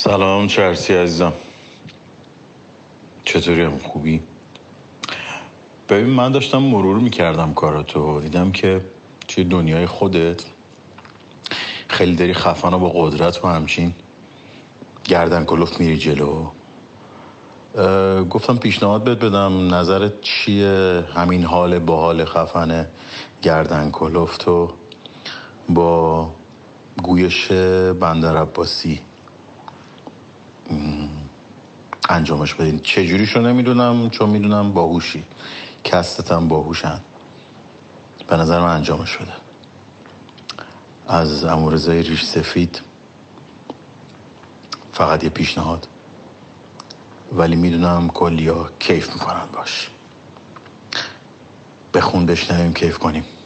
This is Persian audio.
سلام چرسی عزیزم، چطوری؟ هم خوبی؟ ببین، من داشتم مرور میکردم کاراتو، دیدم که توی دنیای خودت خیلی داری خفن و با قدرت و همچین گردن کلفت میری جلو. گفتم پیشنهاد بهت بدم، نظرت چیه؟ همین حال با حال خفن گردن کلفت و با گویش بندر عباسی انجامش بدین. چجوریشو نمیدونم، چون میدونم باهوشی، کستتم باهوشن. به نظر من انجامش بده. از امورزای ریش سفید فقط یه پیشنهاد، ولی میدونم کلیا کیف میکنن باش. بخون بشنویم کیف کنیم.